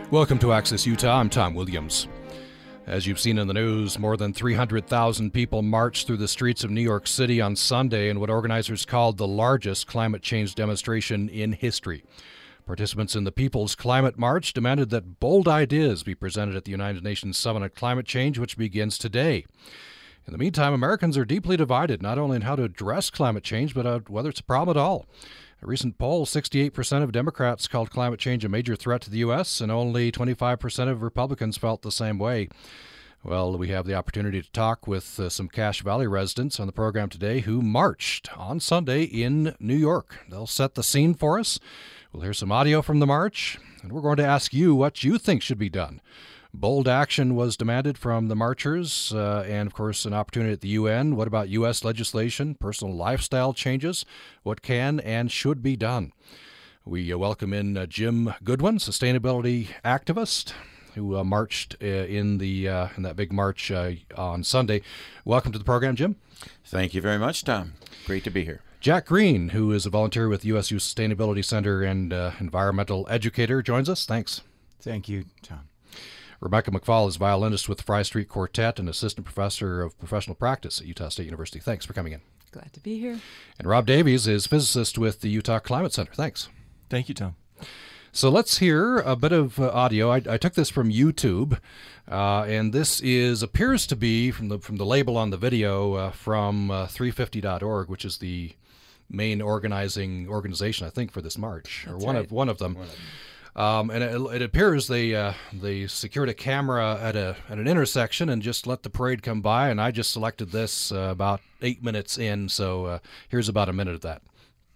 Welcome to Access Utah. I'm Tom Williams. As you've seen in the news, more than 300,000 people marched through the streets of New York City on Sunday in what organizers called the largest climate change demonstration in history. Participants in the People's Climate March demanded that bold ideas be presented at the United Nations Summit on Climate Change, which begins today. In the meantime, Americans are deeply divided, not only in how to address climate change, but whether it's a problem at all. A recent poll, 68% of Democrats called climate change a major threat to the U.S., and only 25% of Republicans felt the same way. Well, we have the opportunity to talk with some Cache Valley residents on the program today who marched on Sunday in New York. They'll set the scene for us. We'll hear some audio from the march, and we're going to ask you what you think should be done. Bold action was demanded from the marchers, and, of course, an opportunity at the UN. What about U.S. legislation, personal lifestyle changes? What can and should be done? We welcome in Jim Goodwin, sustainability activist, who marched in that big march on Sunday. Welcome to the program, Jim. Thank you very much, Tom. Great to be here. Jack Green, who is a volunteer with USU Sustainability Center and environmental educator, joins us. Thanks. Thank you, Tom. Rebecca McFall is violinist with the Fry Street Quartet and assistant professor of professional practice at Utah State University. Thanks for coming in. Glad to be here. And Rob Davies is physicist with the Utah Climate Center. Thanks. Thank you, Tom. So let's hear a bit of audio. I took this from YouTube, and this appears to be from the label on the video from 350.org, which is the main organization, I think, for this march, or one of them. And it appears they secured a camera at an intersection and just let the parade come by, and I just selected this about 8 minutes in, so here's about a minute of that.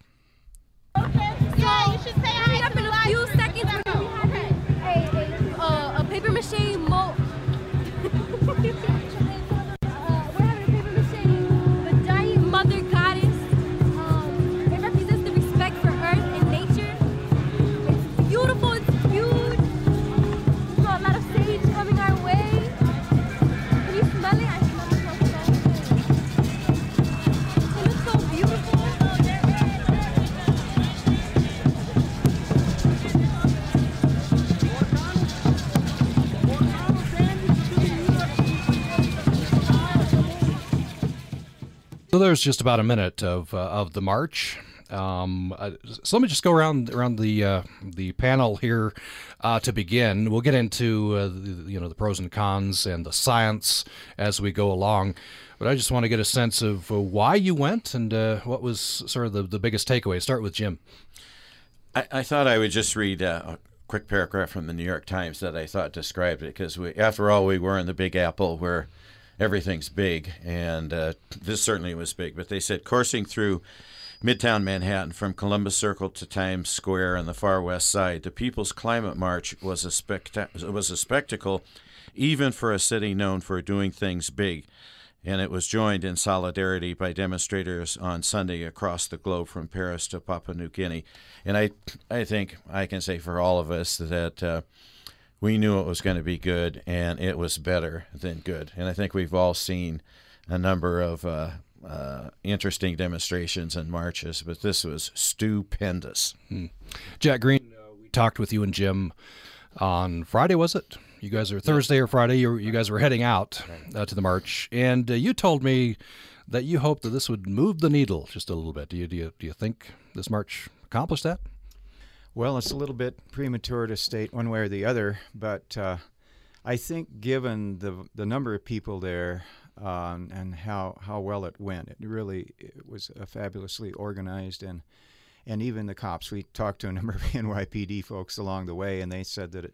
Okay, yeah, you should say hi up in a few seconds. We have a paper mache mold. We're having a paper mache the giant mother goddess. It represents the respect for earth and nature. It's beautiful, it's huge. We got a lot of sage coming our way. Can you smell it? I smell it so strong. It looks so beautiful. So there's just about a minute of the march. So let me just go around the panel here to begin. We'll get into the pros and cons and the science as we go along. But I just want to get a sense of why you went and what was sort of the biggest takeaway. Start with Jim. I thought I would just read a quick paragraph from the New York Times that I thought described it, because after all, we were in the Big Apple where everything's big, and this certainly was big. But they said, coursing through Midtown Manhattan from Columbus Circle to Times Square on the far west side, the People's Climate March was a spectacle, even for a city known for doing things big. And it was joined in solidarity by demonstrators on Sunday across the globe from Paris to Papua New Guinea. And I think I can say for all of us that we knew it was going to be good, and it was better than good. And I think we've all seen a number of interesting demonstrations and marches, but this was stupendous. Jack Green, we talked with you and Jim on Friday, was it? You guys are Thursday or Friday. You guys were heading out to the march, and you told me that you hoped that this would move the needle just a little bit. Do you think this march accomplished that? Well, it's a little bit premature to state one way or the other, but I think given the number of people there and how well it went, it was fabulously organized, and even the cops. We talked to a number of NYPD folks along the way, and they said that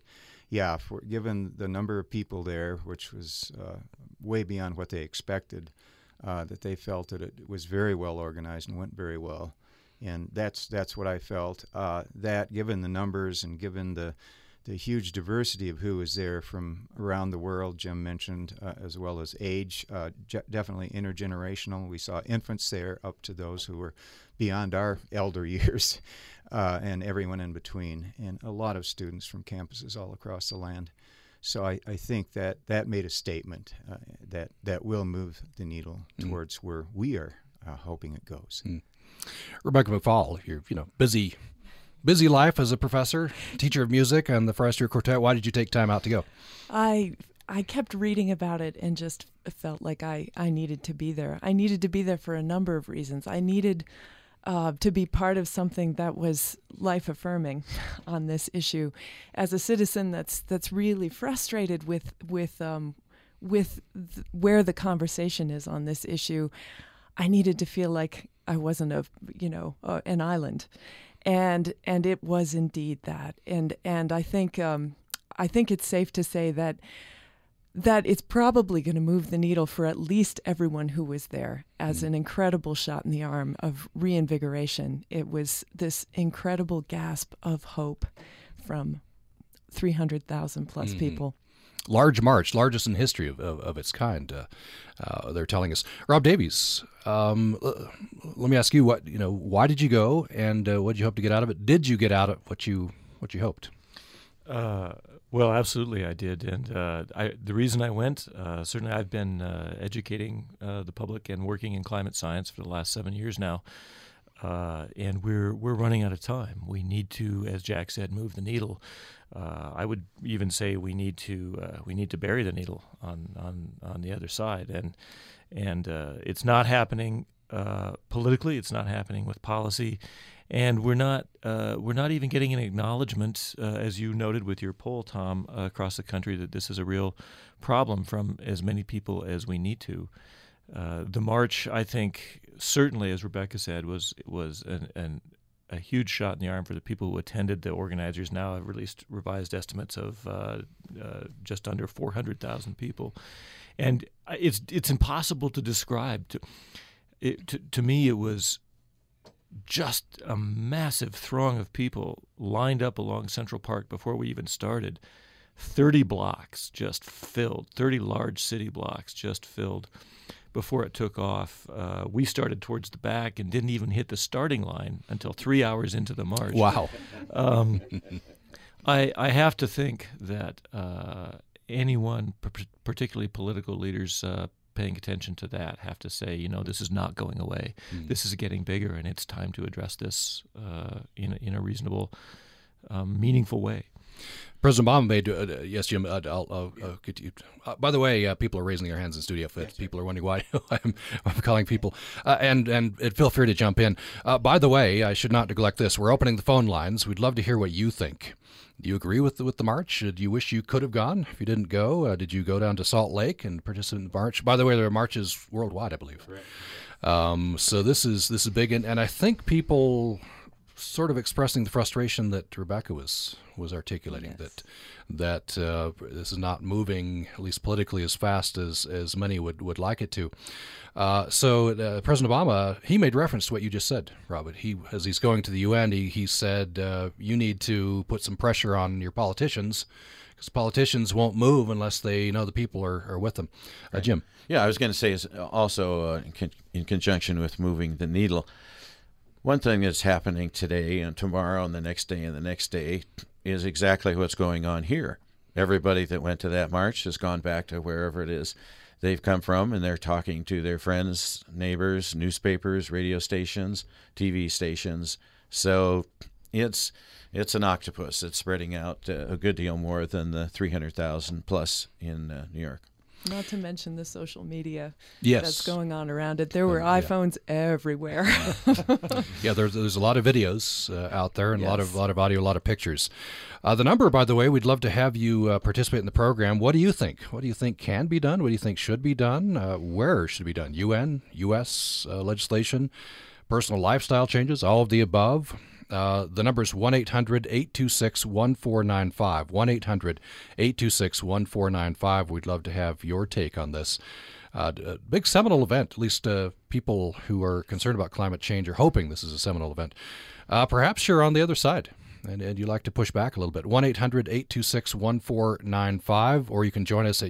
given the number of people there, which was way beyond what they expected, that they felt that it was very well organized and went very well. And that's what I felt, that given the numbers and given the huge diversity of who was there from around the world, Jim mentioned, as well as age, definitely intergenerational. We saw infants there up to those who were beyond our elder years, and everyone in between, and a lot of students from campuses all across the land. So I think that made a statement that will move the needle towards where we are hoping it goes. Rebecca McFall, you're busy Busy life as a professor, teacher of music on the Forestier Quartet. Why did you take time out to go? I kept reading about it and just felt like I needed to be there. I needed to be there for a number of reasons. I needed to be part of something that was life-affirming on this issue. As a citizen that's really frustrated with where the conversation is on this issue, I needed to feel like I wasn't an island, and it was indeed that. And I think it's safe to say that it's probably going to move the needle for at least everyone who was there as an incredible shot in the arm of reinvigoration. It was this incredible gasp of hope from 300,000 plus people. Large march, largest in history of its kind. They're telling us. Rob Davies, let me ask you, why did you go, and what did you hope to get out of it? Did you get out of what you hoped? Well, absolutely, I did, and the reason I went, certainly, I've been educating the public and working in climate science for the last 7 years now, and we're running out of time. We need to, as Jack said, move the needle. I would even say we need to bury the needle on the other side, and it's not happening politically. It's not happening with policy. And we're not even getting an acknowledgement, as you noted with your poll, Tom, across the country, that this is a real problem from as many people as we need to. The march, I think, certainly, as Rebecca said, was a huge shot in the arm for the people who attended. The organizers now have released revised estimates of just under 400,000 people, and it's impossible to describe. To me, it was just a massive throng of people lined up along Central Park before we even started. 30 blocks just filled, 30 large city blocks just filled before it took off. We started towards the back and didn't even hit the starting line until 3 hours into the march. Wow. I have to think that anyone, particularly political leaders, paying attention to that, have to say, this is not going away. This is getting bigger, and it's time to address this in a reasonable, meaningful way. President Obama made, yes, Jim, I'll get you. By the way, people are raising their hands in studio. If people are wondering why I'm calling people. And feel free to jump in. By the way, I should not neglect this. We're opening the phone lines. We'd love to hear what you think. Do you agree with the march? Do you wish you could have gone? If you didn't go, did you go down to Salt Lake and participate in the march? By the way, there are marches worldwide, I believe. Right. So this is big, and I think people sort of expressing the frustration that Rebecca was articulating, yes, that this is not moving, at least politically, as fast as many would like it to. So President Obama, he made reference to what you just said, Robert. As he's going to the UN, he said, you need to put some pressure on your politicians, because politicians won't move unless they know the people are with them. Jim. Yeah, I was going to say, is also in conjunction with moving the needle, one thing that's happening today and tomorrow and the next day and the next day is exactly what's going on here. Everybody that went to that march has gone back to wherever it is they've come from, and they're talking to their friends, neighbors, newspapers, radio stations, TV stations. So it's an octopus. It's spreading out a good deal more than the 300,000 plus in New York. Not to mention the social media, yes, that's going on around it. There were iPhones everywhere. Yeah, there's a lot of videos out there, and yes, a lot of audio, a lot of pictures. The number, by the way, we'd love to have you participate in the program. What do you think? What do you think can be done? What do you think should be done? Where should it be done? UN, U.S. Legislation, personal lifestyle changes, all of the above. The number is 1-800-826-1495, 1-800-826-1495. We'd love to have your take on this. A big seminal event, at least people who are concerned about climate change are hoping this is a seminal event. Perhaps you're on the other side, and you'd like to push back a little bit. 1-800-826-1495, or you can join us at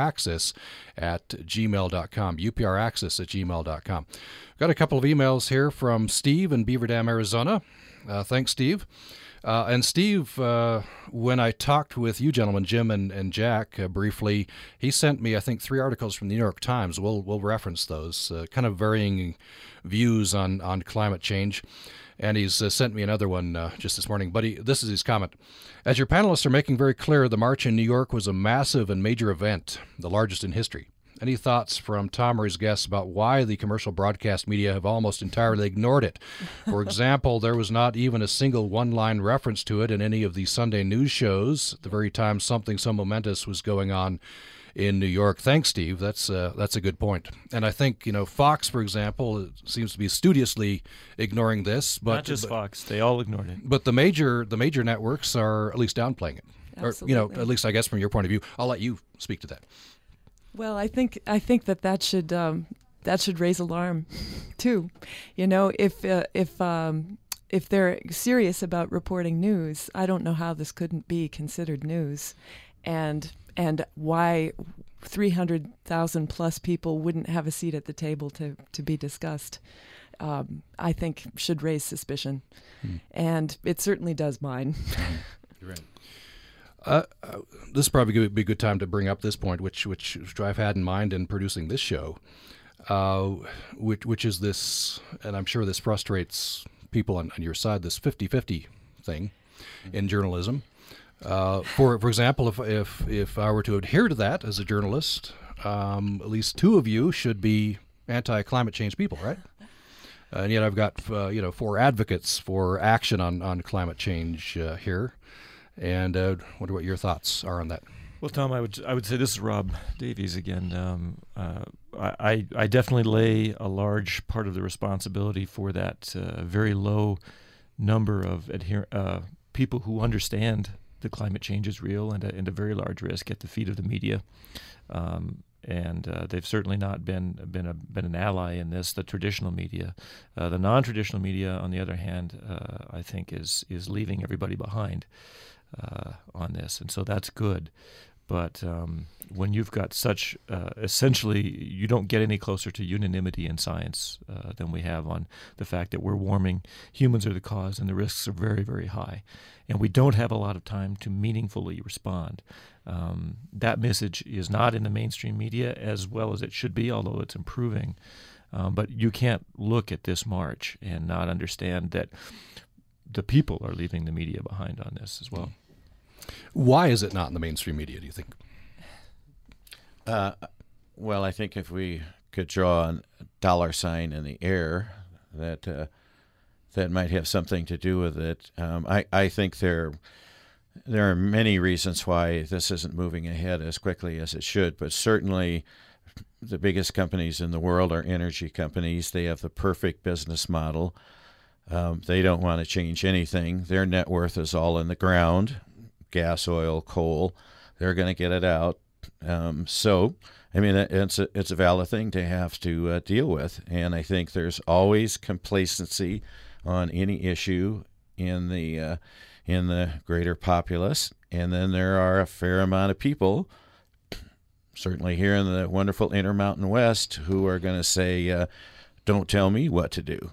upraccess@gmail.com, upraccess@gmail.com. Got a couple of emails here from Steve in Beaver Dam, Arizona. Thanks, Steve. And Steve, when I talked with you gentlemen, Jim and Jack, briefly, he sent me, I think, 3 articles from the New York Times. We'll reference those, kind of varying views on climate change. And he's sent me another one just this morning. But this is his comment. As your panelists are making very clear, the march in New York was a massive and major event, the largest in history. Any thoughts from Tom or his guests about why the commercial broadcast media have almost entirely ignored it? For example, there was not even a single one-line reference to it in any of the Sunday news shows at the very time something so momentous was going on in New York. Thanks, Steve. That's a good point. And I think, Fox, for example, seems to be studiously ignoring this. But not just Fox. They all ignored it. But the major networks are at least downplaying it. Absolutely. Or, at least I guess from your point of view. I'll let you speak to that. Well, I think that should raise alarm, too. If they're serious about reporting news, I don't know how this couldn't be considered news, and why 300,000 plus people wouldn't have a seat at the table to be discussed. I think should raise suspicion, and it certainly does mine. You're right. This is probably going to be a good time to bring up this point, which I've had in mind in producing this show, which is this, and I'm sure this frustrates people on your side, this 50-50 thing in journalism. For example, if I were to adhere to that as a journalist, at least two of you should be anti-climate change people, right? And yet I've got 4 advocates for action on climate change here. And wonder what your thoughts are on that. Well, Tom, I would say, this is Rob Davies again. I definitely lay a large part of the responsibility for that very low number of people who understand the climate change is real and a very large risk at the feet of the media. And they've certainly not been an ally in this. The traditional media, the non-traditional media, on the other hand, I think is leaving everybody behind on this, and so that's good. But when you've got such, essentially, you don't get any closer to unanimity in science than we have on the fact that we're warming, humans are the cause, and the risks are very, very high. And we don't have a lot of time to meaningfully respond. That message is not in the mainstream media as well as it should be, although it's improving. But you can't look at this march and not understand that the people are leaving the media behind on this as well. Why is it not in the mainstream media, do you think? Well, I think if we could draw a dollar sign in the air, that might have something to do with it. I think there are many reasons why this isn't moving ahead as quickly as it should, but certainly the biggest companies in the world are energy companies. They have the perfect business model. They don't want to change anything. Their net worth is all in the ground, gas, oil, coal. They're going to get it out. So, I mean, it's a valid thing to have to deal with. And I think there's always complacency on any issue in the greater populace. And then there are a fair amount of people, certainly here in the wonderful Intermountain West, who are going to say, don't tell me what to do.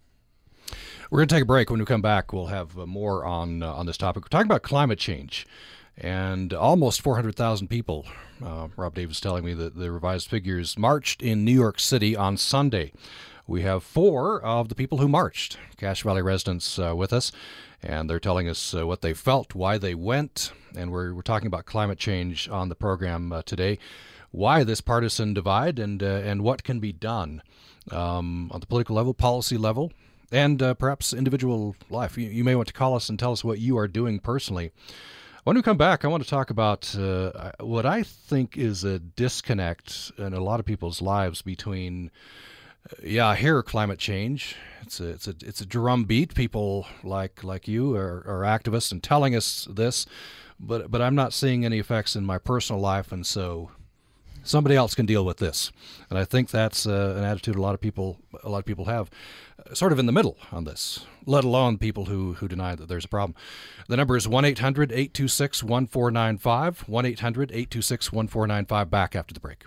We're going to take a break. When we come back, we'll have more on this topic. We're talking about climate change, and almost 400,000 people, Rob Davis telling me that the revised figures, marched in New York City on Sunday. We have 4 of the people who marched, Cache Valley residents, with us, and they're telling us what they felt, why they went, and we're talking about climate change on the program today, why this partisan divide, and what can be done on the political level, policy level, and perhaps individual life. You may want to call us and tell us what you are doing personally. When we come back, I want to talk about what I think is a disconnect in a lot of people's lives between, I hear climate change. It's a drumbeat. People like you are activists and telling us this, but I'm not seeing any effects in my personal life, and so somebody else can deal with this. And I think that's an attitude a lot of people have, sort of in the middle on this, let alone people who deny that there's a problem. The number is 1-800-826-1495, 1-800-826-1495, back after the break.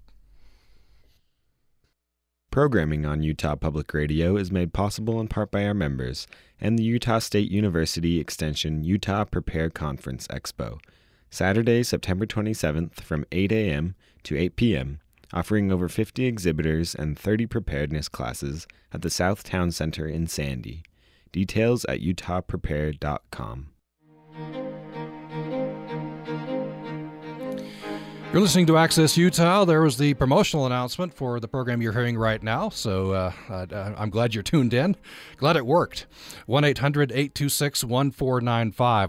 Programming on Utah Public Radio is made possible in part by our members and the Utah State University Extension Utah Prepare Conference Expo, Saturday, September 27th from 8 a.m. to 8 p.m., offering over 50 exhibitors and 30 preparedness classes at the South Town Center in Sandy. Details at utahprepare.com. You're listening to Access Utah. There was the promotional announcement for the program you're hearing right now, so I'm glad you're tuned in. Glad it worked. 1-800-826-1495.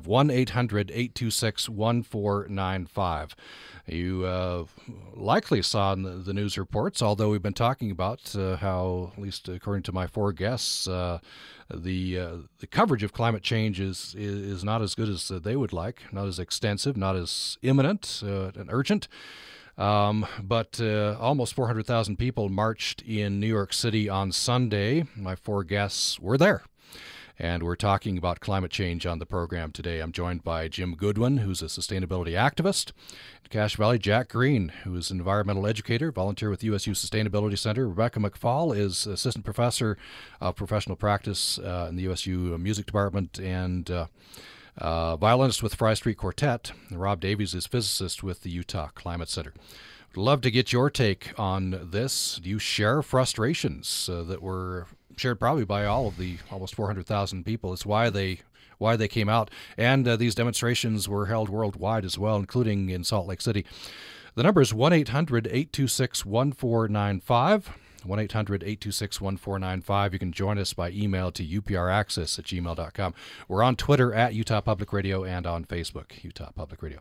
1-800-826-1495. You likely saw in the news reports, although we've been talking about how, at least according to my four guests, the coverage of climate change is not as good as they would like, not as extensive, not as imminent and urgent. But almost 400,000 people marched in New York City on Sunday. My four guests were there. And we're talking about climate change on the program today. I'm joined by Jim Goodwin, who's a sustainability activist. In Cache Valley, Jack Green, who is an environmental educator, volunteer with USU Sustainability Center. Rebecca McFall is assistant professor of professional practice in the USU Music Department and violinist with Fry Street Quartet. And Rob Davies is physicist with the Utah Climate Center. Would love to get your take on this. Do you share frustrations that were shared probably by all of the almost 400,000 people? It's why they came out, and these demonstrations were held worldwide as well, including in Salt Lake City. The number is 1-800-826-1495. 1-800-826-1495. You can join us by email to upraccess@gmail.com. We're on Twitter at Utah Public Radio and on Facebook, Utah Public Radio.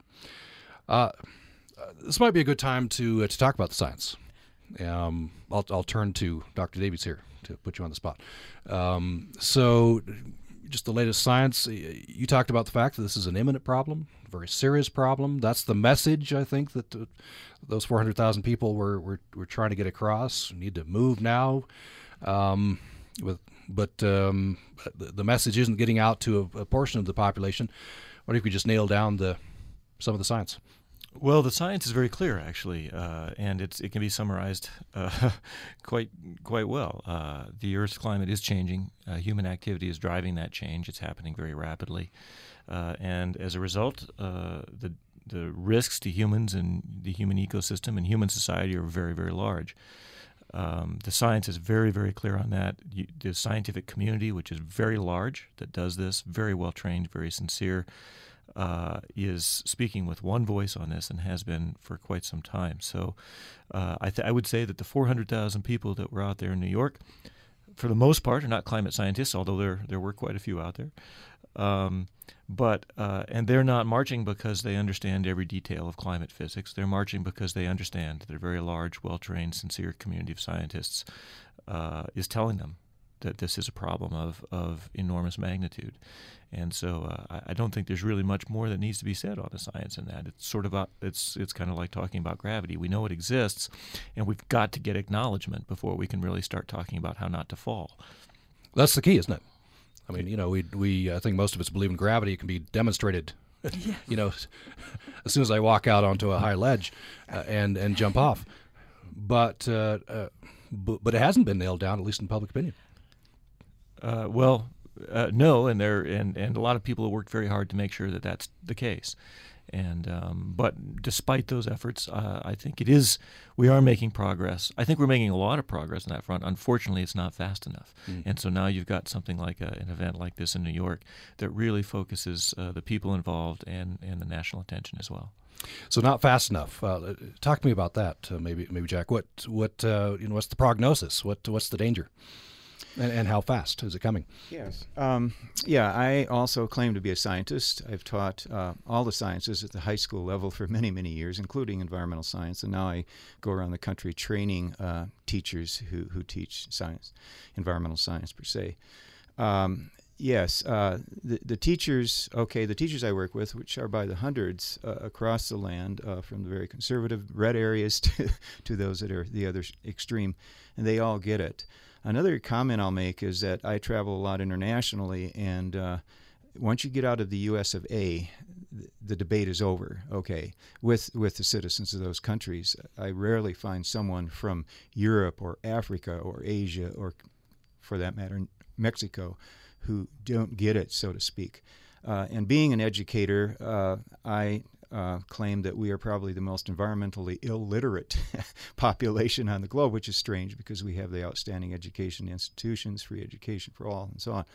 This might be a good time to talk about the science. I'll turn to Dr. Davies here to put you on the spot. So just the latest science, you talked about the fact that this is an imminent problem, a very serious problem. That's the message, I think, that those 400,000 people were trying to get across. We need to move now. But the message isn't getting out to a portion of the population. What if we just nail down some of the science? Well, the science is very clear, actually, and it can be summarized quite well. The Earth's climate is changing. Human activity is driving that change. It's happening very rapidly, and as a result, the risks to humans and the human ecosystem and human society are very, very large. The science is very, very clear on that. The scientific community, which is very large, that does this, very well trained, very sincere, is speaking with one voice on this and has been for quite some time. So I would say that the 400,000 people that were out there in New York, for the most part, are not climate scientists, although there were quite a few out there. And they're not marching because they understand every detail of climate physics. They're marching because they understand that a very large, well-trained, sincere community of scientists is telling them that this is a problem of enormous magnitude. And so I don't think there's really much more that needs to be said on the science in that. It's sort of it's kind of like talking about gravity. We know it exists, and we've got to get acknowledgement before we can really start talking about how not to fall. That's the key, isn't it? I mean, we I think most of us believe in gravity. It can be demonstrated, as soon as I walk out onto a high ledge and jump off. But it hasn't been nailed down, at least in public opinion. No, and a lot of people have worked very hard to make sure that that's the case. And but despite those efforts, I think we are making progress. I think we're making a lot of progress on that front. Unfortunately, it's not fast enough. And so now you've got something like an event like this in New York that really focuses the people involved and the national attention as well. So not fast enough. Talk to me about that, maybe Jack. What's the prognosis? What's the danger? And how fast is it coming? Yes. I also claim to be a scientist. I've taught all the sciences at the high school level for many, many years, including environmental science. And now I go around the country training teachers who teach science, environmental science per se. The teachers, the teachers I work with, which are by the hundreds across the land, from the very conservative red areas to those that are the other extreme, and they all get it. Another comment I'll make is that I travel a lot internationally, and once you get out of the U.S. of A., the debate is over, with the citizens of those countries. I rarely find someone from Europe or Africa or Asia or, for that matter, Mexico, who don't get it, so to speak. And being an educator, I claim that we are probably the most environmentally illiterate population on the globe, which is strange because we have the outstanding education institutions, free education for all, and so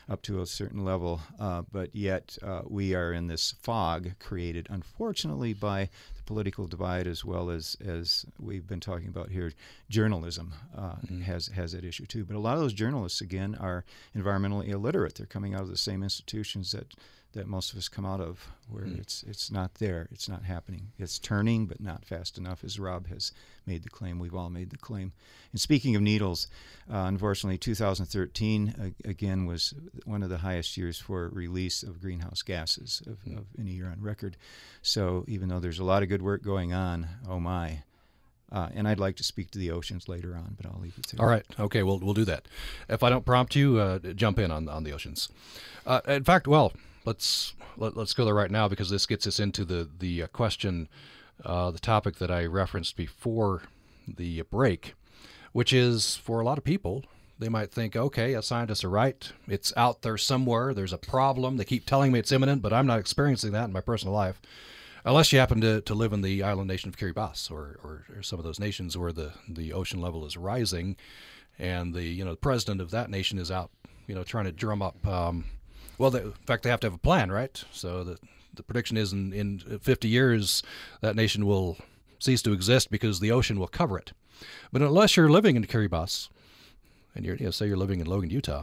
up to a certain level, but yet we are in this fog created, unfortunately, by the political divide, as well as we've been talking about here. Journalism has that issue too. But a lot of those journalists, again, are environmentally illiterate. They're coming out of the same institutions that most of us come out of, where it's not there, it's not happening. It's turning, but not fast enough, as Rob has made the claim. We've all made the claim. And speaking of needles, unfortunately, 2013 again was one of the highest years for release of greenhouse gases of any year on record. So even though there's a lot of good work going on, oh my. And I'd like to speak to the oceans later on, but I'll leave it there. All right. Okay, we'll do that. If I don't prompt you, jump in on the oceans. In fact, well, let's go there right now, because this gets us into the question, the topic that I referenced before the break, which is, for a lot of people, they might think, okay, scientists are right. It's out there somewhere. There's a problem. They keep telling me it's imminent, but I'm not experiencing that in my personal life. Unless you happen to live in the island nation of Kiribati or some of those nations where the ocean level is rising, and the president of that nation is out trying to drum up. In fact, they have to have a plan, right? So the prediction is in 50 years that nation will cease to exist because the ocean will cover it. But unless you're living in Kiribati, and say you're living in Logan, Utah.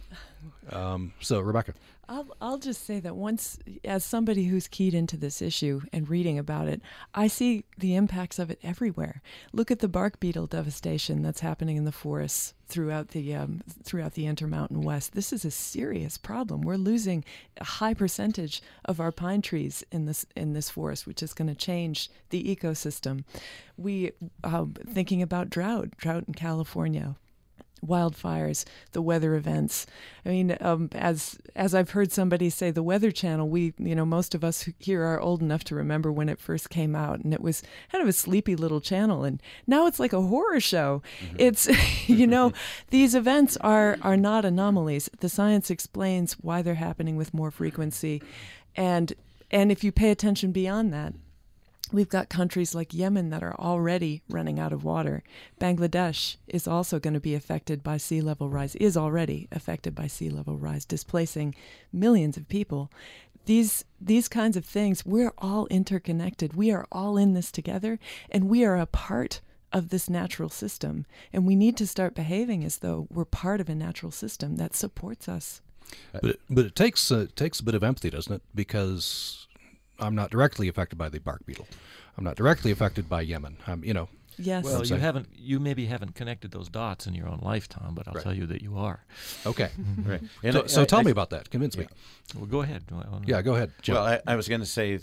So Rebecca. I'll just say that once, as somebody who's keyed into this issue and reading about it, I see the impacts of it everywhere. Look at the bark beetle devastation that's happening in the forests throughout the Intermountain West. This is a serious problem. We're losing a high percentage of our pine trees in this forest, which is going to change the ecosystem. We thinking about drought in California. Wildfires, the weather events. I mean, as I've heard somebody say, the Weather Channel, most of us here are old enough to remember when it first came out, and it was kind of a sleepy little channel, and now it's like a horror show. Mm-hmm. It's, these events are not anomalies. The science explains why they're happening with more frequency, and if you pay attention beyond that, we've got countries like Yemen that are already running out of water. Bangladesh is also going to be affected by sea level rise, is already affected by sea level rise, displacing millions of people. These kinds of things, we're all interconnected. We are all in this together, and we are a part of this natural system. And we need to start behaving as though we're part of a natural system that supports us. But it takes a bit of empathy, doesn't it? Because I'm not directly affected by the bark beetle. I'm not directly affected by Yemen. Yes. Well, you maybe haven't connected those dots in your own life, Tom, but I'll tell you that you are. Okay. Right. So tell me about that. Convince me. Well, go ahead. Yeah, go ahead, Jim. Well, I was going to say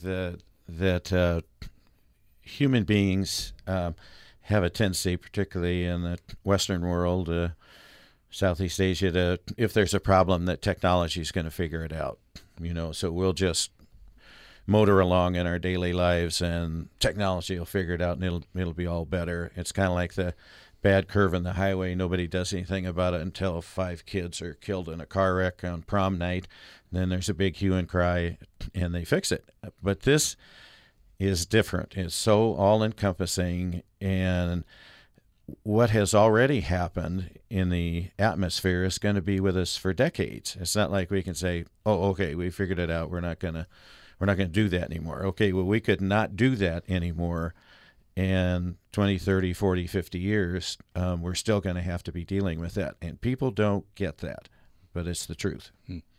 that human beings have a tendency, particularly in the Western world, Southeast Asia, if there's a problem, that technology is going to figure it out. So we'll just motor along in our daily lives, and technology will figure it out, and it'll be all better. It's kind of like the bad curve in the highway. Nobody does anything about it until 5 kids are killed in a car wreck on prom night. Then there's a big hue and cry, and they fix it. But this is different. It's so all-encompassing, and what has already happened in the atmosphere is going to be with us for decades. It's not like we can say, oh, okay, we figured it out. We're not going to do that anymore. Okay, well, we could not do that anymore. And 20, 30, 40, 50 years, we're still going to have to be dealing with that. And people don't get that, but it's the truth.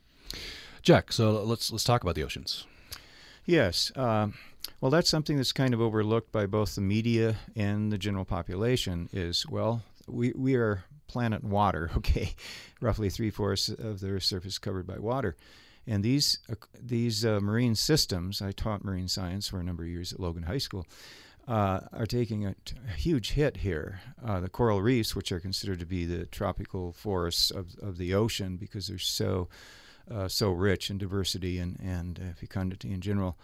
Jack, so let's talk about the oceans. Yes. Well, that's something that's kind of overlooked by both the media and the general population is, well, we are planet water, okay? Roughly 3/4 of the Earth's surface covered by water. And these marine systems, I taught marine science for a number of years at Logan High School, are taking a huge hit here. The coral reefs, which are considered to be the tropical forests of the ocean because they're so rich in diversity and fecundity in general,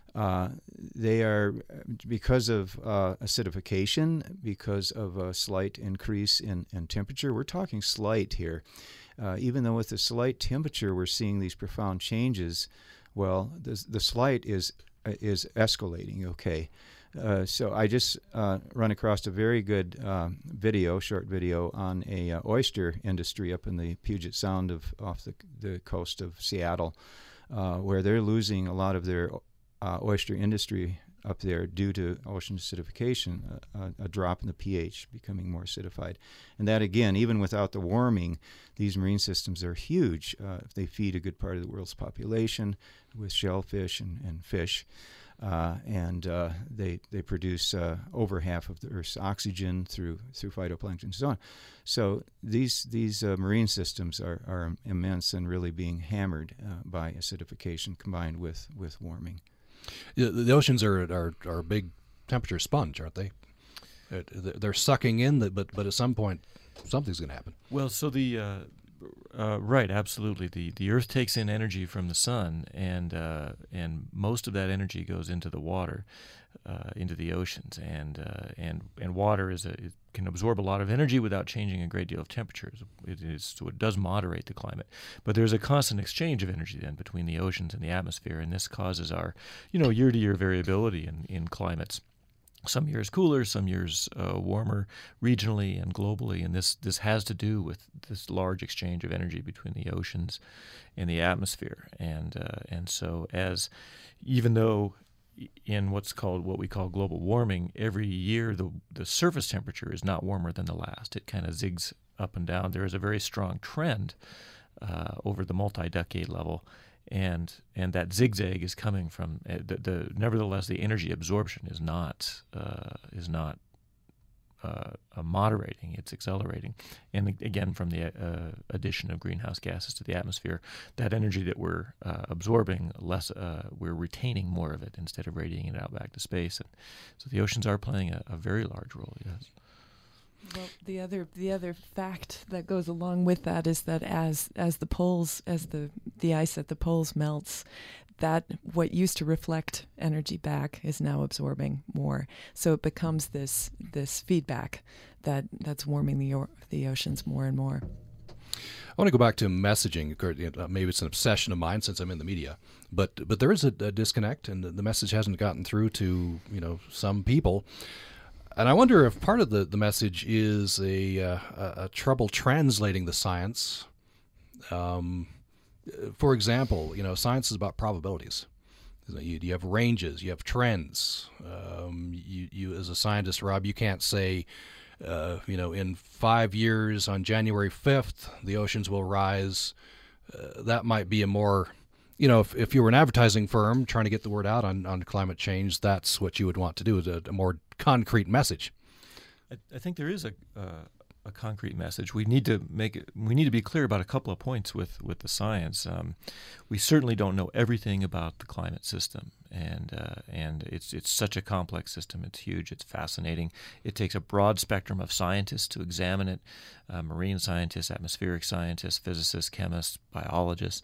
they are, because of acidification, because of a slight increase in temperature. We're talking slight here. Even though with the slight temperature we're seeing these profound changes, well, the slight is escalating, okay? So I just run across a very good short video on a oyster industry up in the Puget Sound off the coast of Seattle, where they're losing a lot of their oyster industry up there due to ocean acidification, a drop in the pH, becoming more acidified. And that, again, even without the warming, these marine systems are huge. They feed a good part of the world's population with shellfish and fish. And they produce over half of the Earth's oxygen through phytoplankton and so on. So these marine systems are immense and really being hammered by acidification combined with warming. Yeah, the oceans are a big temperature sponge, aren't they? They're sucking in, but at some point something's going to happen. Well, so right, absolutely. The Earth takes in energy from the sun, and most of that energy goes into the water, into the oceans, and water it can absorb a lot of energy without changing a great deal of temperature. So it does moderate the climate, but there's a constant exchange of energy then between the oceans and the atmosphere, and this causes our year-to-year variability in climates. Some years cooler, some years warmer, regionally and globally, and this has to do with this large exchange of energy between the oceans and the atmosphere. And so even though in what we call global warming, every year the surface temperature is not warmer than the last. It kind of zigs up and down. There is a very strong trend over the multi-decade level. And that zigzag is coming from nevertheless the energy absorption is not moderating, it's accelerating, and again from the addition of greenhouse gases to the atmosphere, that energy that we're absorbing we're retaining more of it instead of radiating it out back to space, and so the oceans are playing a very large role. Yes. Well, the other fact that goes along with that is that as the ice at the poles melts, that what used to reflect energy back is now absorbing more. So it becomes this feedback that's warming the oceans more and more. I want to go back to messaging. Maybe it's an obsession of mine since I'm in the media, but there is a disconnect, and the message hasn't gotten through to some people. And I wonder if part of the message is a trouble translating the science. For example, science is about probabilities. You have ranges, you have trends. You as a scientist, Rob, you can't say, in 5 years on January 5th, the oceans will rise. That might be a more, if you were an advertising firm trying to get the word out on climate change, that's what you would want to do, is a more concrete message. I think there is a concrete message. We need to be clear about a couple of points with the science. We certainly don't know everything about the climate system, and it's such a complex system. It's huge. It's fascinating. It takes a broad spectrum of scientists to examine it: marine scientists, atmospheric scientists, physicists, chemists, biologists.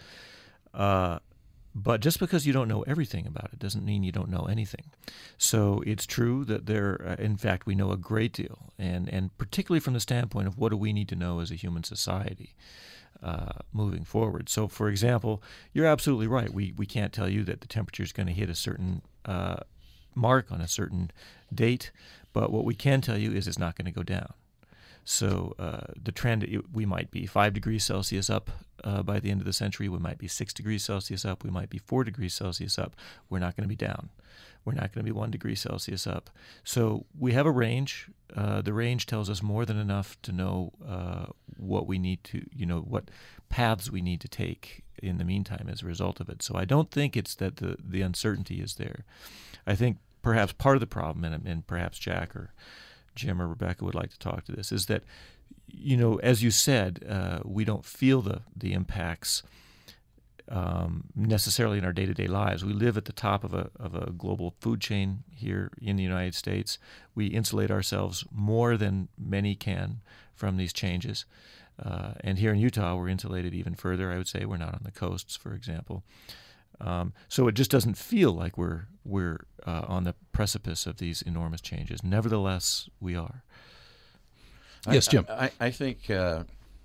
But just because you don't know everything about it doesn't mean you don't know anything. So it's true that in fact, we know a great deal, and particularly from the standpoint of what do we need to know as a human society moving forward. So, for example, you're absolutely right. We can't tell you that the temperature is going to hit a certain mark on a certain date, but what we can tell you is it's not going to go down. So the trend, we might be 5 degrees Celsius up by the end of the century. We might be 6 degrees Celsius up. We might be 4 degrees Celsius up. We're not going to be down. We're not going to be 1 degree Celsius up. So we have a range. The range tells us more than enough to know what we need to, what paths we need to take in the meantime as a result of it. So I don't think it's that the uncertainty is there. I think perhaps part of the problem, and perhaps Jack or Jim or Rebecca would like to talk to this, is that, as you said, we don't feel the impacts necessarily in our day-to-day lives. We live at the top of a global food chain here in the United States. We insulate ourselves more than many can from these changes. And here in Utah, we're insulated even further. I would say we're not on the coasts, for example. So it just doesn't feel like we're on the precipice of these enormous changes. Nevertheless, we are. Yes, Jim. I think a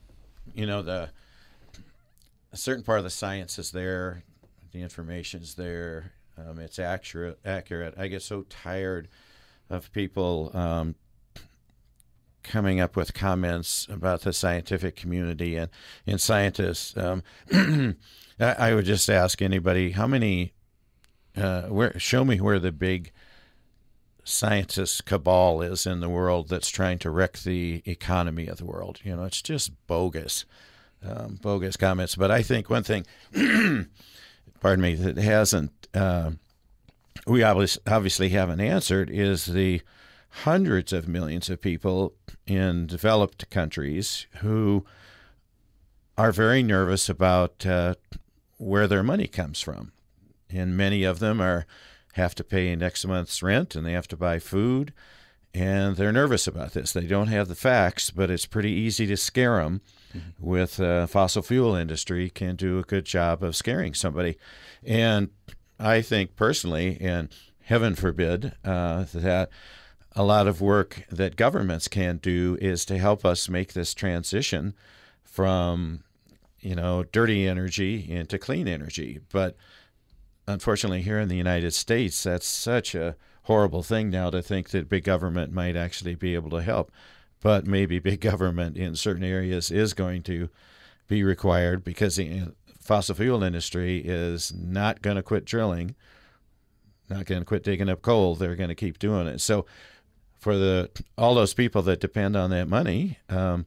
certain part of the science is there, the information is there, it's accurate. I get so tired of people coming up with comments about the scientific community and scientists. I would just ask anybody, how many, show me where the big scientist cabal is in the world that's trying to wreck the economy of the world. It's just bogus comments. But I think one thing, pardon me, that hasn't, we obviously haven't answered is the hundreds of millions of people in developed countries who are very nervous about where their money comes from. And many of them have to pay next month's rent, and they have to buy food, and they're nervous about this. They don't have the facts, but it's pretty easy to scare them. With fossil fuel industry can do a good job of scaring somebody. And I think personally, and heaven forbid, that a lot of work that governments can do is to help us make this transition from, dirty energy into clean energy. But unfortunately, here in the United States, that's such a horrible thing now to think that big government might actually be able to help. But maybe big government in certain areas is going to be required because the fossil fuel industry is not going to quit drilling, not going to quit digging up coal. They're going to keep doing it. So for all those people that depend on that money,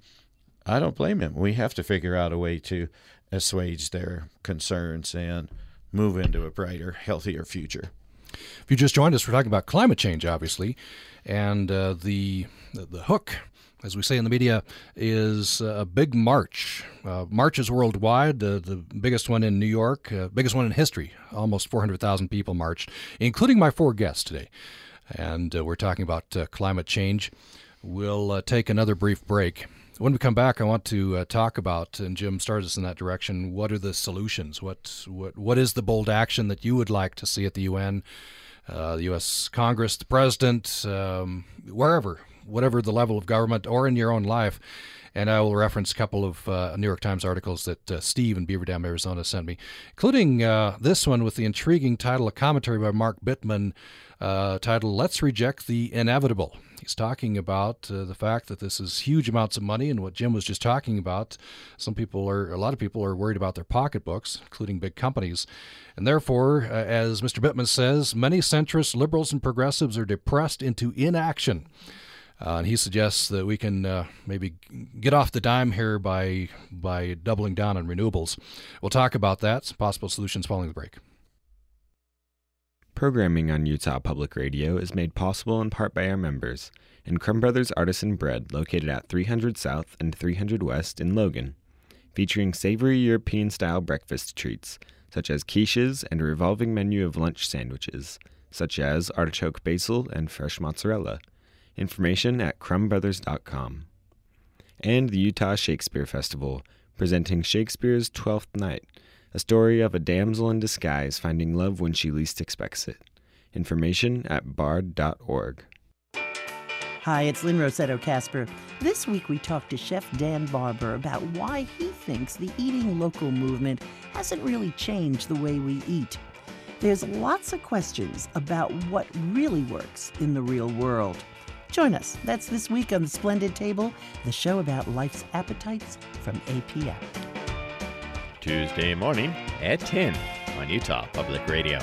I don't blame them. We have to figure out a way to assuage their concerns and move into a brighter, healthier future. If you just joined us, we're talking about climate change, obviously, and the hook, as we say in the media, is a big march. Marches worldwide, the biggest one in New York, biggest one in history. Almost 400,000 people marched, including my 4 guests today. And we're talking about climate change. We'll take another brief break. When we come back, I want to talk about, and Jim started us in that direction, what are the solutions? What is the bold action that you would like to see at the UN, the U.S. Congress, the President, wherever, whatever the level of government or in your own life? And I will reference a couple of New York Times articles that Steve in Beaver Dam, Arizona sent me, including this one with the intriguing title, a commentary by Mark Bittman, titled, Let's Reject the Inevitable. He's talking about the fact that this is huge amounts of money, and what Jim was just talking about, a lot of people are worried about their pocketbooks, including big companies. And therefore, as Mr. Bittman says, many centrists, liberals, and progressives are depressed into inaction. And he suggests that we can maybe get off the dime here by doubling down on renewables. We'll talk about that, some possible solutions following the break. Programming on Utah Public Radio is made possible in part by our members and Crumb Brothers Artisan Bread, located at 300 South and 300 West in Logan, featuring savory European-style breakfast treats, such as quiches and a revolving menu of lunch sandwiches, such as artichoke basil and fresh mozzarella. Information at crumbbrothers.com. And the Utah Shakespeare Festival, presenting Shakespeare's Twelfth Night, a story of a damsel in disguise finding love when she least expects it. Information at bard.org. Hi, it's Lynn Rossetto Casper. This week we talked to Chef Dan Barber about why he thinks the eating local movement hasn't really changed the way we eat. There's lots of questions about what really works in the real world. Join us. That's this week on The Splendid Table, the show about life's appetites from APM. Tuesday morning at 10 on Utah Public Radio.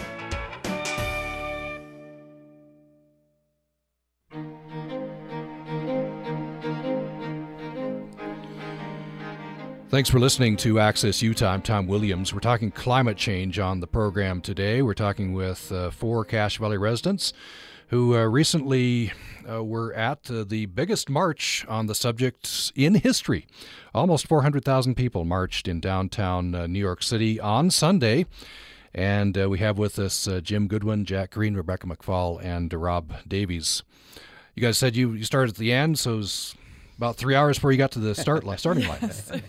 Thanks for listening to Access Utah. I'm Tom Williams. We're talking climate change on the program today. We're talking with 4 Cache Valley residents who recently were at the biggest march on the subject in history. Almost 400,000 people marched in downtown New York City on Sunday. And we have with us Jim Goodwin, Jack Green, Rebecca McFall, and Rob Davies. You guys said you started at the end, so it was about 3 hours before you got to the starting line.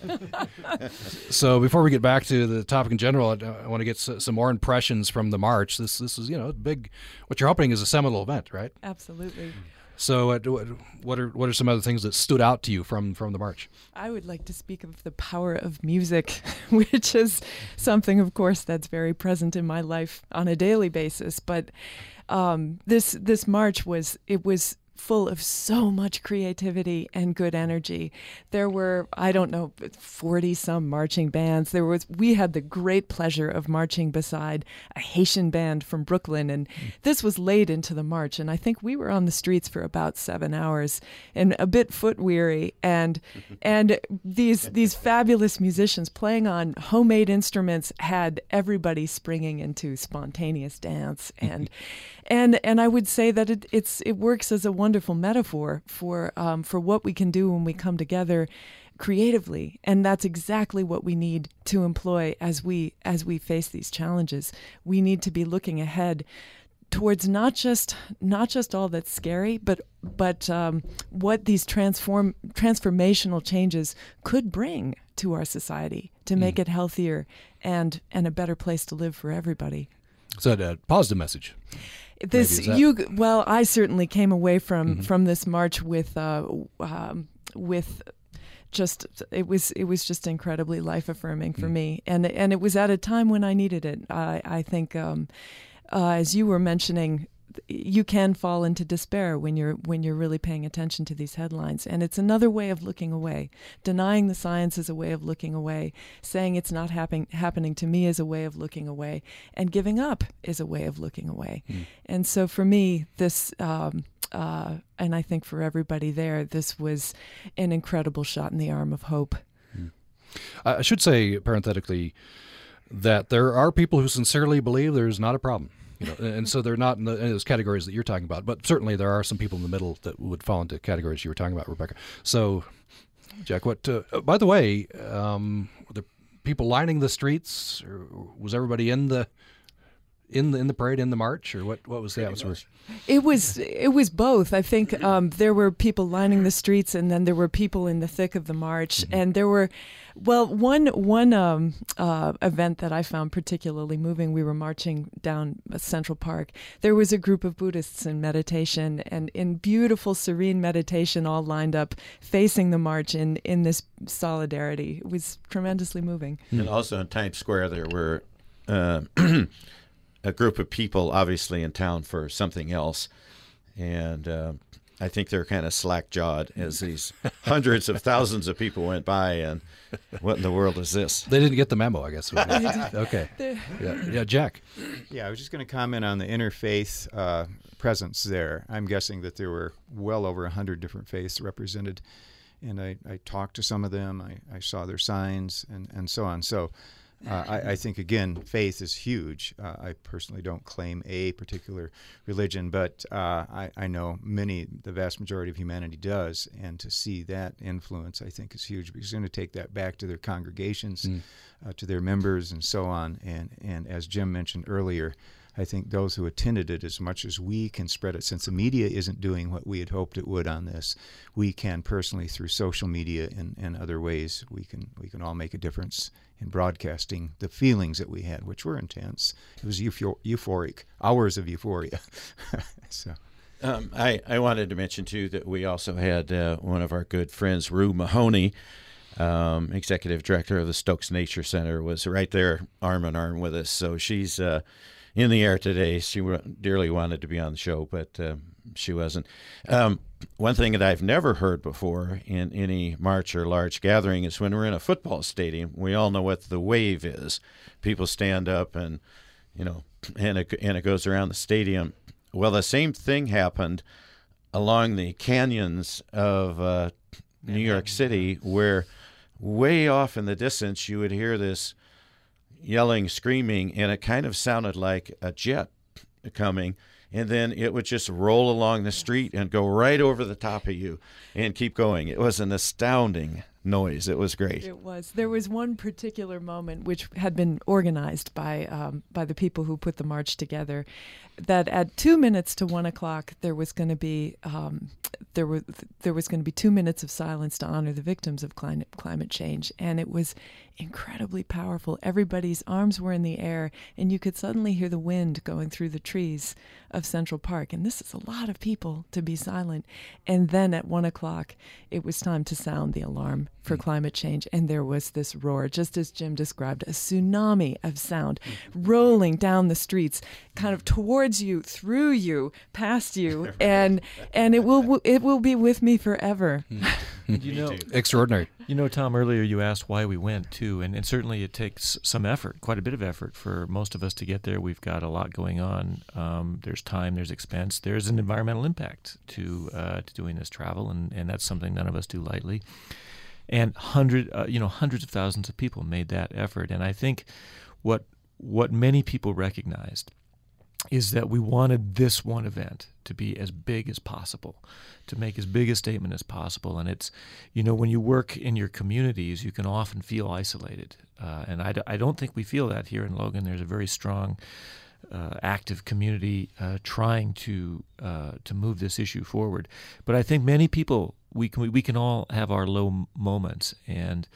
So before we get back to the topic in general, I want to get some more impressions from the march. This is, big. What you're hoping is a seminal event, right? Absolutely. So what are some other things that stood out to you from the march? I would like to speak of the power of music, which is something, of course, that's very present in my life on a daily basis. But this march was full of so much creativity and good energy. There were, 40 some marching bands. We had the great pleasure of marching beside a Haitian band from Brooklyn, and this was late into the march, and I think we were on the streets for about 7 hours and a bit foot weary, and these fabulous musicians playing on homemade instruments had everybody springing into spontaneous dance, and I would say that it works as a wonderful metaphor for what we can do when we come together creatively, and that's exactly what we need to employ as we face these challenges. We need to be looking ahead towards not just all that's scary, but what these transformational changes could bring to our society to make it healthier and a better place to live for everybody. So a positive message. I certainly came away from this march with just it was just incredibly life affirming for me, and it was at a time when I needed it. I think as you were mentioning, you can fall into despair when you're really paying attention to these headlines, and it's another way of looking away. Denying the science is a way of looking away. Saying it's not happening to me is a way of looking away, and giving up is a way of looking away. And so for me, this and I think for everybody there, this was an incredible shot in the arm of hope. I should say parenthetically that there are people who sincerely believe there's not a problem. And so they're not in those categories that you're talking about, but certainly there are some people in the middle that would fall into categories you were talking about, Rebecca. So, Jack, by the way, the people lining the streets, or was everybody in the parade, in the march, or what was the atmosphere? It was both. I think there were people lining the streets, and then there were people in the thick of the march, and there were. Well, one event that I found particularly moving, we were marching down Central Park. There was a group of Buddhists in meditation, and in beautiful, serene meditation, all lined up, facing the march in this solidarity. It was tremendously moving. And also in Times Square, there were a group of people, obviously in town for something else, and I think they're kind of slack-jawed as these hundreds of thousands of people went by, and what in the world is this? They didn't get the memo, I guess. Okay. Yeah, Jack. Yeah, I was just going to comment on the interfaith presence there. I'm guessing that there were well over 100 different faiths represented, and I talked to some of them. I saw their signs and so on. So I think, again, faith is huge. I personally don't claim a particular religion, but I know the vast majority of humanity does, and to see that influence, I think, is huge, because they're going to take that back to their congregations, to their members, and so on. And as Jim mentioned earlier, I think those who attended it, as much as we can spread it, since the media isn't doing what we had hoped it would on this, we can personally, through social media and other ways, we can all make a difference in broadcasting the feelings that we had, which were intense. It was euphoric, hours of euphoria. So, I wanted to mention, too, that we also had one of our good friends, Rue Mahoney, executive director of the Stokes Nature Center, was right there arm in arm with us. So she's in the air today. She dearly wanted to be on the show, but she wasn't. One thing that I've never heard before in any march or large gathering is when we're in a football stadium, we all know what the wave is. People stand up and it goes around the stadium. Well, the same thing happened along the canyons of New York City, where way off in the distance you would hear this yelling, screaming, and it kind of sounded like a jet coming, and then it would just roll along the street and go right over the top of you and keep going. It was an astounding noise. It was great. It was. There was one particular moment which had been organized by the people who put the march together, that at 2 minutes to 1 o'clock there was going to be 2 minutes of silence to honor the victims of climate change, and it was incredibly powerful. Everybody's arms were in the air, and you could suddenly hear the wind going through the trees of Central Park. And this is a lot of people to be silent. And then at 1 o'clock, it was time to sound the alarm for climate change. And there was this roar, just as Jim described, a tsunami of sound rolling down the streets, kind of towards you, through you, past you, and it will be with me forever. Extraordinary. Tom, earlier you asked why we went too, and certainly it takes some effort, quite a bit of effort for most of us to get there. We've got a lot going on. There's time, there's expense, there's an environmental impact to doing this travel, and that's something none of us do lightly. And hundreds of thousands of people made that effort, and I think what many people recognized is that we wanted this one event to be as big as possible, to make as big a statement as possible. And it's, when you work in your communities, you can often feel isolated. And I don't think we feel that here in Logan. There's a very strong, active community trying to move this issue forward. But I think many people, we can all have our low moments, and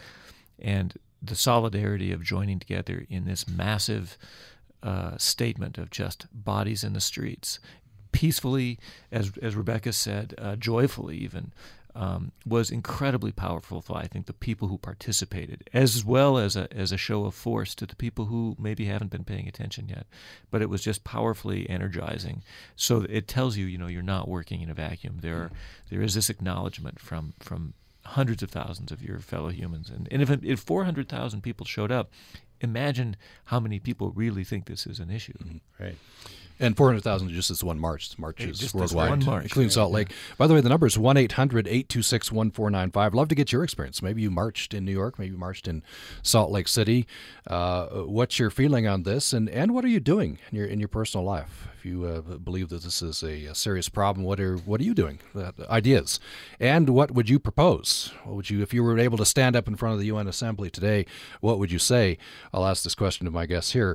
the solidarity of joining together in this massive statement of just bodies in the streets, peacefully, as Rebecca said, joyfully even, was incredibly powerful for, I think, the people who participated, as well as a show of force to the people who maybe haven't been paying attention yet. But it was just powerfully energizing. So it tells you, you're not working in a vacuum. There is this acknowledgement from hundreds of thousands of your fellow humans. And if 400,000 people showed up, imagine how many people really think this is an issue. Right. And 400,000 just this one march. The march is just worldwide, this one march, including Salt Lake. By the way, the number is 1-800-826-1495. Love to get your experience. Maybe you marched in New York. Maybe you marched in Salt Lake City. What's your feeling on this? And what are you doing in your personal life? If you believe that this is a serious problem, what are you doing? Ideas. And what would you propose? What would you, if you were able to stand up in front of the UN Assembly today, what would you say? I'll ask this question to my guests here.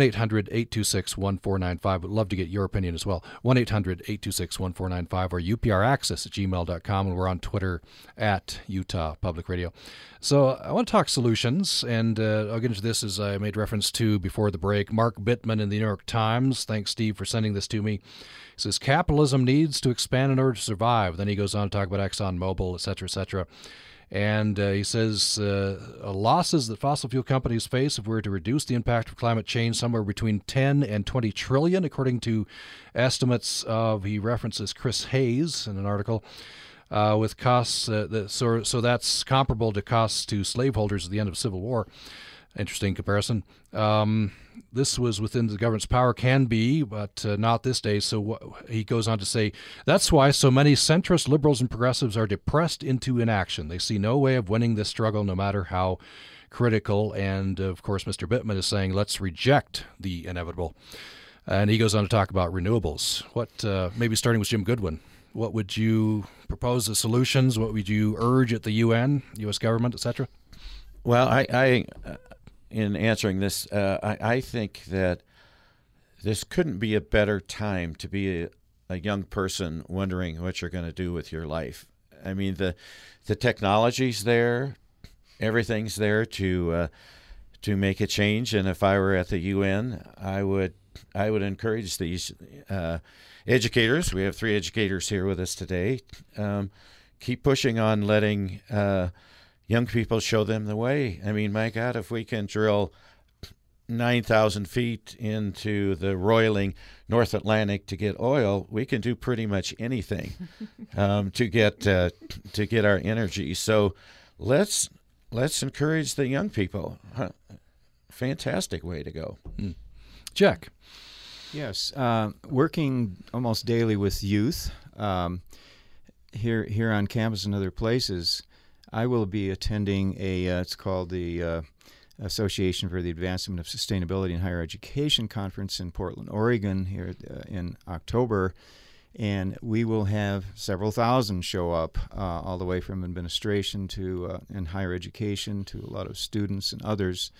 1-800-826-1495. Love to get your opinion as well. 1-800-826-1495 or upraccess@gmail.com, and we're on Twitter at Utah Public Radio. So I want to talk solutions, and I'll get into this as I made reference to before the break. Mark Bittman in the New York Times, thanks Steve for sending this to me. He says, capitalism needs to expand in order to survive. Then he goes on to talk about ExxonMobil, et cetera, et cetera. And he says losses that fossil fuel companies face if we were to reduce the impact of climate change somewhere between 10 and 20 trillion, according to estimates of, he references Chris Hayes in an article, with costs, so that's comparable to costs to slaveholders at the end of the Civil War. Interesting comparison. This was within the government's power, can be, but not this day. So he goes on to say, that's why so many centrist liberals and progressives are depressed into inaction. They see no way of winning this struggle, no matter how critical. And, of course, Mr. Bittman is saying, let's reject the inevitable. And he goes on to talk about renewables. What, maybe starting with Jim Goodwin, what would you propose as solutions? What would you urge at the UN, U.S. government, et cetera? Well, I in answering this, I think that this couldn't be a better time to be a young person wondering what you're going to do with your life. I mean, the technology's there, everything's there to make a change. And if I were at the UN, I would encourage these educators. We have 3 educators here with us today. Keep pushing on letting young people show them the way. I mean, my God, if we can drill 9,000 feet into the roiling North Atlantic to get oil, we can do pretty much anything to get our energy. So let's encourage the young people. Fantastic way to go. Jack. Yes, working almost daily with youth here on campus and other places. I will be attending it's called the Association for the Advancement of Sustainability in Higher Education conference in Portland, Oregon, here in October. And we will have several thousand show up, all the way from administration to in higher education to a lot of students and others.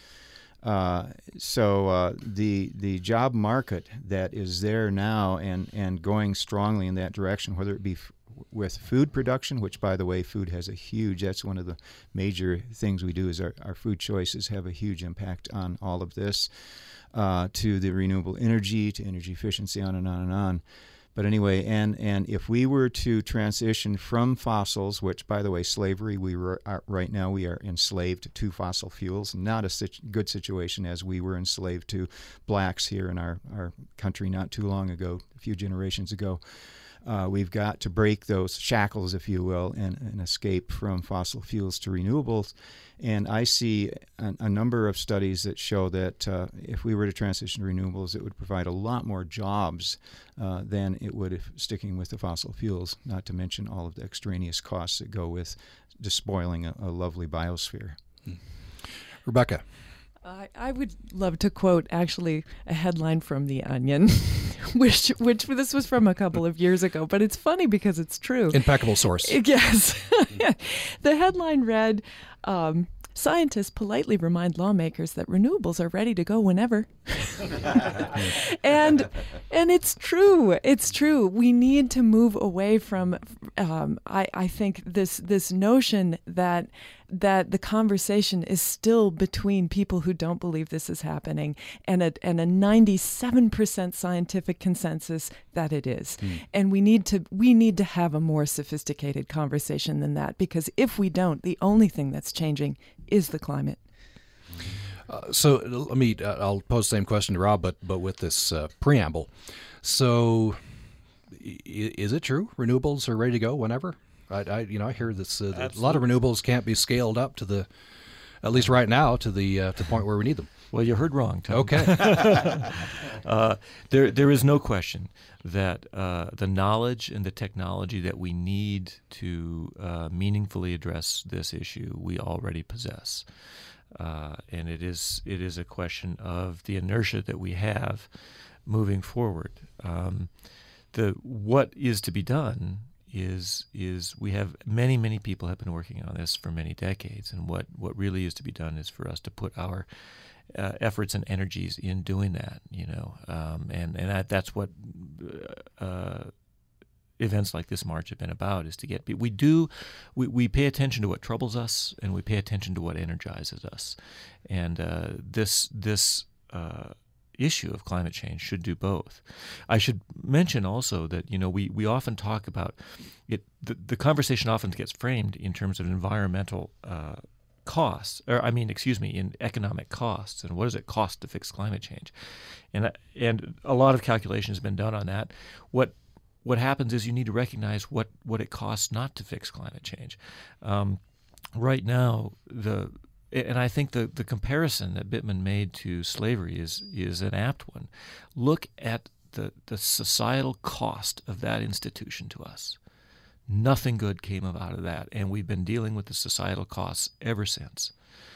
So the job market that is there now and going strongly in that direction, whether it be with food production, which, by the way, food has that's one of the major things we do is our food choices have a huge impact on all of this, to the renewable energy, to energy efficiency, on and on and on. But anyway, and if we were to transition from fossils, which, by the way, slavery, right now we are enslaved to fossil fuels, not a good situation as we were enslaved to blacks here in our country not too long ago, a few generations ago. We've got to break those shackles, if you will, and escape from fossil fuels to renewables. And I see a number of studies that show that if we were to transition to renewables, it would provide a lot more jobs than it would if sticking with the fossil fuels, not to mention all of the extraneous costs that go with despoiling a lovely biosphere. Rebecca. I would love to quote actually a headline from The Onion, which this was from a couple of years ago, but it's funny because it's true. Impeccable source. Yes. The headline read, scientists politely remind lawmakers that renewables are ready to go whenever. and it's true. It's true. We need to move away from, I think, this notion that the conversation is still between people who don't believe this is happening and a 97% scientific consensus that it is. And we need to have a more sophisticated conversation than that, because if we don't, the only thing that's changing is the climate. So let me. I'll pose the same question to Rob, but with this preamble. So, is it true renewables are ready to go whenever? I hear this. A lot of renewables can't be scaled up to at least right now, to the point where we need them. Well, you heard wrong, Tom. Okay. There is no question that the knowledge and the technology that we need to meaningfully address this issue we already possess, and it is a question of the inertia that we have moving forward. What is to be done is we have many people have been working on this for many decades, and what really is to be done is for us to put our efforts and energies in doing that, and that's what events like this march have been about, is to get we pay attention to what troubles us, and we pay attention to what energizes us, and this issue of climate change should do both. I should mention also that we often talk about it. The conversation often gets framed in terms of environmental costs, in economic costs, and what does it cost to fix climate change? And a lot of calculation has been done on that. What happens is you need to recognize what it costs not to fix climate change. Right now, and I think the comparison that Bittman made to slavery is an apt one. Look at the societal cost of that institution to us. Nothing good came out of that, and we've been dealing with the societal costs ever since.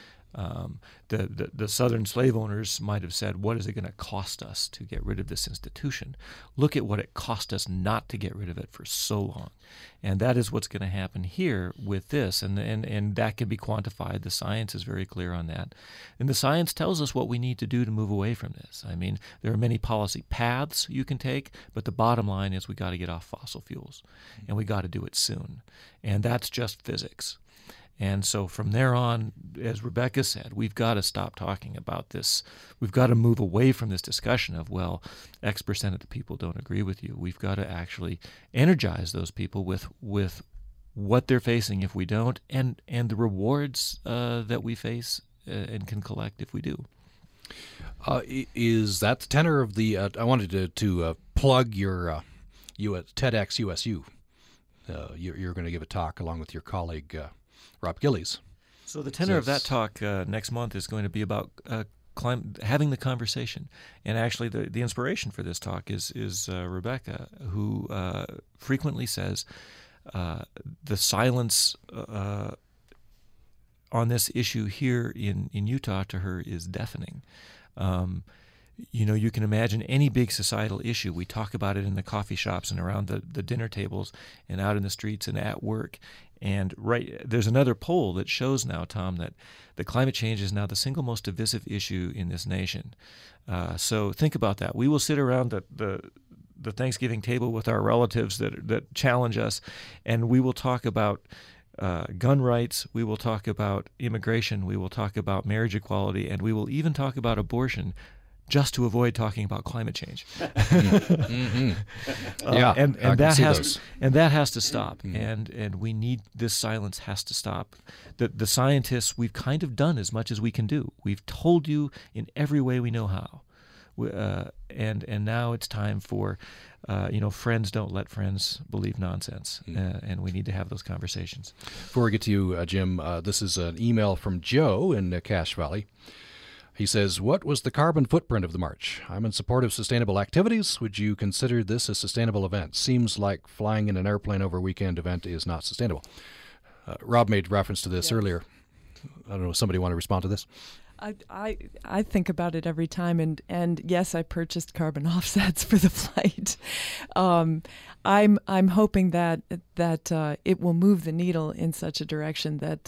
The southern slave owners might have said, what is it going to cost us to get rid of this institution? Look at what it cost us not to get rid of it for so long. And that is what's going to happen here with this, and that can be quantified. The science is very clear on that. And the science tells us what we need to do to move away from this. I mean, there are many policy paths you can take, but the bottom line is we got to get off fossil fuels, and we got to do it soon. And that's just physics. And so from there on, as Rebecca said, we've got to stop talking about this. We've got to move away from this discussion of, well, X% of the people don't agree with you. We've got to actually energize those people with what they're facing if we don't, and the rewards that we face and can collect if we do. Is that the tenor of the? I wanted to plug your TEDx USU. You're going to give a talk along with your colleague Rob Gillies. So the tenor of that talk next month is going to be about having the conversation. And actually the inspiration for this talk is Rebecca, who frequently says the silence on this issue here in Utah to her is deafening. You can imagine any big societal issue. We talk about it in the coffee shops and around the dinner tables and out in the streets and at work. And there's another poll that shows now, Tom, that the climate change is now the single most divisive issue in this nation. So think about that. We will sit around the the Thanksgiving table with our relatives that challenge us, and we will talk about gun rights, we will talk about immigration, we will talk about marriage equality, and we will even talk about abortion, just to avoid talking about climate change. Mm-hmm. Yeah, and that has to stop. Mm-hmm. And we need, this silence has to stop. The scientists, we've kind of done as much as we can do. We've told you in every way we know how. And now it's time for, friends don't let friends believe nonsense, and we need to have those conversations. Before we get to you, Jim, this is an email from Joe in Cache Valley. He says, what was the carbon footprint of the march? I'm in support of sustainable activities. Would you consider this a sustainable event? Seems like flying in an airplane over a weekend event is not sustainable. Rob made reference to this earlier. I don't know, somebody want to respond to this? I think about it every time, and yes, I purchased carbon offsets for the flight. I'm hoping that it will move the needle in such a direction that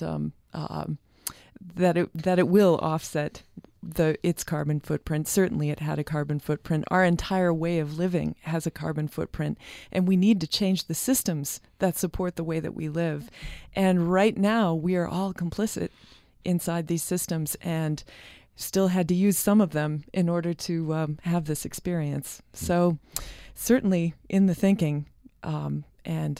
it will offset its carbon footprint. Certainly, it had a carbon footprint. Our entire way of living has a carbon footprint, and we need to change the systems that support the way that we live. And right now, we are all complicit inside these systems, and still had to use some of them in order to have this experience. So, certainly in the thinking, and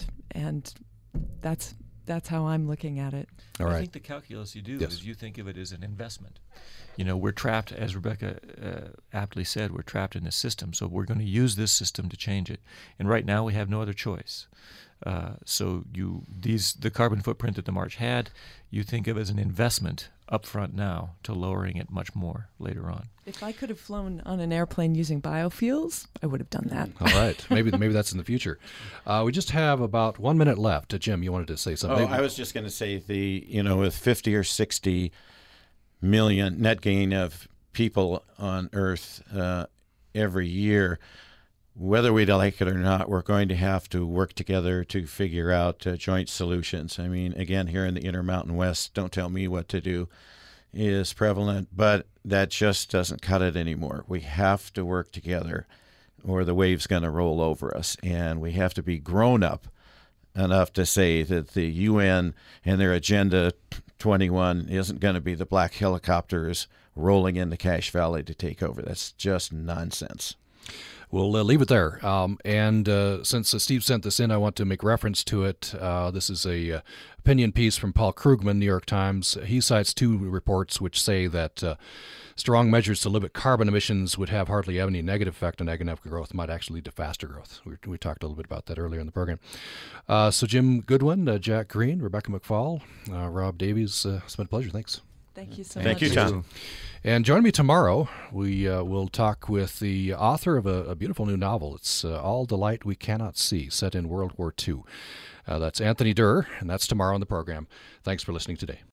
that's how I'm looking at it. All right. I think the calculus you do is you think of it as an investment. We're trapped, as Rebecca aptly said, we're trapped in a system, so we're going to use this system to change it. And right now we have no other choice. So the carbon footprint that the march had, you think of as an investment up front now to lowering it much more later on. If I could have flown on an airplane using biofuels, I would have done that. All right. Maybe that's in the future. We just have about 1 minute left. Jim, you wanted to say something? I was just going to say with 50 or 60 million net gain of people on Earth every year, whether we like it or not, we're going to have to work together to figure out joint solutions. I mean, again, here in the Intermountain West, don't tell me what to do is prevalent, but that just doesn't cut it anymore. We have to work together or the wave's going to roll over us, and we have to be grown up enough to say that the UN and their Agenda 21 isn't going to be the black helicopters rolling into Cache Valley to take over. That's just nonsense. We'll leave it there. And since Steve sent this in, I want to make reference to it. This is a opinion piece from Paul Krugman, New York Times. He cites two reports which say that strong measures to limit carbon emissions would have hardly any negative effect on economic growth, might actually lead to faster growth. We talked a little bit about that earlier in the program. So Jim Goodwin, Jack Green, Rebecca McFall, Rob Davies, it's been a pleasure. Thanks. Thank you so much. Thank you, Tom. And join me tomorrow. We will talk with the author of a beautiful new novel. It's All the Light We Cannot See, set in World War II. That's Anthony Durr, and that's tomorrow on the program. Thanks for listening today.